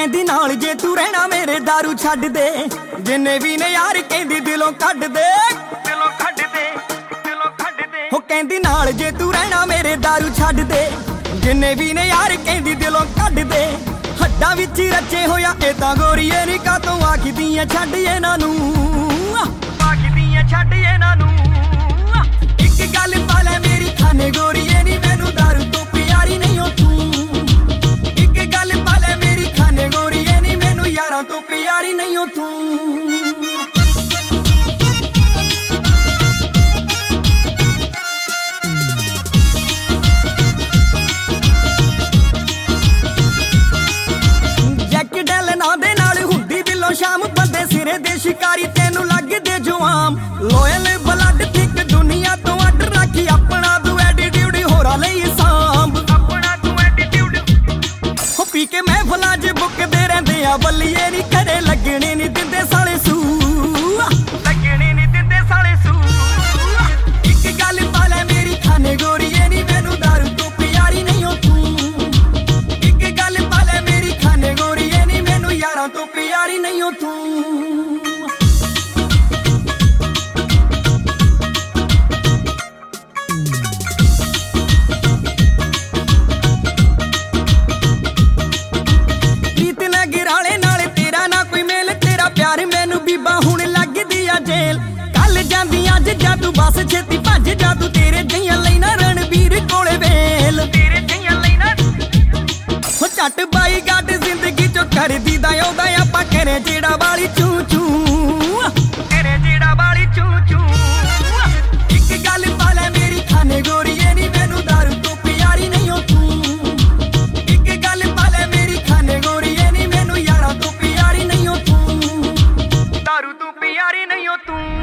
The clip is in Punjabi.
ਕਹਿੰਦੀ ਨਾਲ ਜੇ ਤੂੰ ਰਹਿਣਾ ਮੇਰੇ दारू ਛੱਡ ਦੇ, ਜਿੰਨੇ ਵੀ ਨੇ ਯਾਰ ਕਹਿੰਦੀ ਦਿਲੋਂ ਕੱਢ ਦੇ, ਦਿਲੋਂ ਕੱਢ ਦੇ, ਦਿਲੋਂ ਕੱਢ ਦੇ। ਹੋ ਕਹਿੰਦੀ ਨਾਲ ਜੇ ਤੂੰ ਰਹਿਣਾ ਮੇਰੇ दारू ਛੱਡ ਦੇ, ਜਿੰਨੇ ਵੀ ਨੇ ਯਾਰ ਕਹਿੰਦੀ ਦਿਲੋਂ ਕੱਢ ਦੇ। ਹੱਡਾਂ ਵਿੱਚ ਰਚੇ ਹੋਇਆ ਇਹ ਤਾਂ ਗੋਰੀਏ ਨੀ ਕਾਤੋਂ ਆਖਦੀਆਂ ਛੱਡ ਇਹਨਾਂ ਨੂੰ, ਆਖਦੀਆਂ ਛੱਡ ਇਹਨਾਂ ਨੂੰ। ਇੱਕ ਗੱਲ ਪਾ ਲੈ ਮੇਰੀ ਖਾਨੇ ਗੋਰੀਏ ਨੀ ਮੈਨੂੰ दारू ਤੋਂ ਪਿਆਰੀ ਨਹੀਂ ਹੋ ਤੂੰ, ਇੱਕ ਗੱਲ ਪਾ ਲੈ ਮੇਰੀ ਖਾਨੇ ਗੋਰੀਏ ਨੀ ਮੈਨੂੰ ਯਾਰਾਂ ਤੋਂ ਪਿਆਰੀ ਨਹੀਂ ਹੋ ਤੂੰ। ਸ਼ਾਮ ਬੰਦੇ ਸਿਰੇ ਦੇ ਸ਼ਿਕਾਰੀ ਤੈਨੂੰ ਲੱਗਦੇ ਜੋ ਆਮ, ਲੋਇਲ ਬਲੱਡ ਥਿਕ ਦੁਨੀਆ ਤੋਂ ਅੱਡ ਰੱਖੀ ਆਪਣਾ ਤੂੰ ਐਟੀਟਿਊਡ ਹੋਰਾਂ ਲਈ ਸਾਂਭ, ਆਪਣਾ ਤੂੰ ਐਟੀਟਿਊਡ। ਹੋ ਪੀ ਕੇ ਮਹਿਫਲਾਂ 'ਚ ਬੁੱਕਦੇ ਰਹਿੰਦੇ ਆ ਬੱਲੀਏ ਨੀ ਘਰੇ ਲੱਗਣੇ ਨੀ ਦਿੰਦੇ ਸਾਲੇ ਸੂ, ਲੱਗਣੇ ਨੀ ਦਿੰਦੇ ਸਾਲੇ ਸੂ। ਇੱਕ ਗੱਲ ਪਾ ਲੈ ਮੇਰੀ ਖਾਨੇ ਗੋਰੀਏ ਨੀ ਮੈਨੂੰ दारू ਤੋਂ ਪਿਆਰੀ ਨਹੀਂ ਹੋ ਤੂੰ, ਇੱਕ ਗੱਲ ਪਾ ਲੈ ਮੇਰੀ ਖਾਨੇ ਗੋਰੀਏ ਨੀ ਮੈਨੂੰ ਯਾਰਾਂ ਤੋਂ ਪਿਆਰੀ ਨਹੀਂ ਹੋ ਤੂੰ। ਪ੍ਰੀਤ ਨਾ ਗਿਰਾਲੇ ਨਾਲ ਤੇਰਾ ਨਾ ਕੋਈ ਮੇਲ, ਤੇਰਾ ਪਿਆਰ ਮੈਨੂੰ ਬੀਬਾ ਹੁਣ ਲੱਗਦੀ ਆ ਜੇਲ। ਕੱਲ ਜਾਂਦੀ ਅੱਜ ਜਾ ਤੂੰ ਬਸ ਛੇਤੀ ਭੱਜ ਜਾ ਤੂੰ, ਤੇਰੇ ਜਈਆਂ ਲਈ ਨਾ ਰਣਵੀਰ ਕੋਲੇ ਵੇਲ, ਤੇਰੇ ਜਈਆਂ ਲਈ ਨਾ। ਹੋ ਝੱਟ ਬਾਈ ਗੱਡ ਜ਼ਿੰਦਗੀ ਚੋਂ ਕਰਦੀ ਦਾ ਉਹਦਾ ਆਪਾਂ ਕਰੇ ਜਿਹੜਾ ਵਾਲੀ ਚੂ ਚੂ, ਕਰੇ ਜਿਹੜਾ ਵਾਲੀ ਚੂ ਚੂ। ਇੱਕ ਗੱਲ ਪਾ ਲੈ ਮੇਰੀ ਖਾਨੇ ਗੋਰੀਏ ਨੀ ਮੈਨੂੰ दारू ਤੋਂ ਪਿਆਰੀ ਨਹੀਂ ਹੋ ਤੂੰ, ਇੱਕ ਗੱਲ ਪਾ ਲੈ ਮੇਰੀ ਖਾਨੇ ਗੋਰੀਏ ਨੀ ਮੈਨੂੰ ਯਾਰਾਂ ਤੋਂ ਪਿਆਰੀ ਨਹੀਂ ਹੋ ਤੂੰ, दारू ਤੋਂ ਪਿਆਰੀ ਨਹੀਂ ਹੋ ਤੂੰ।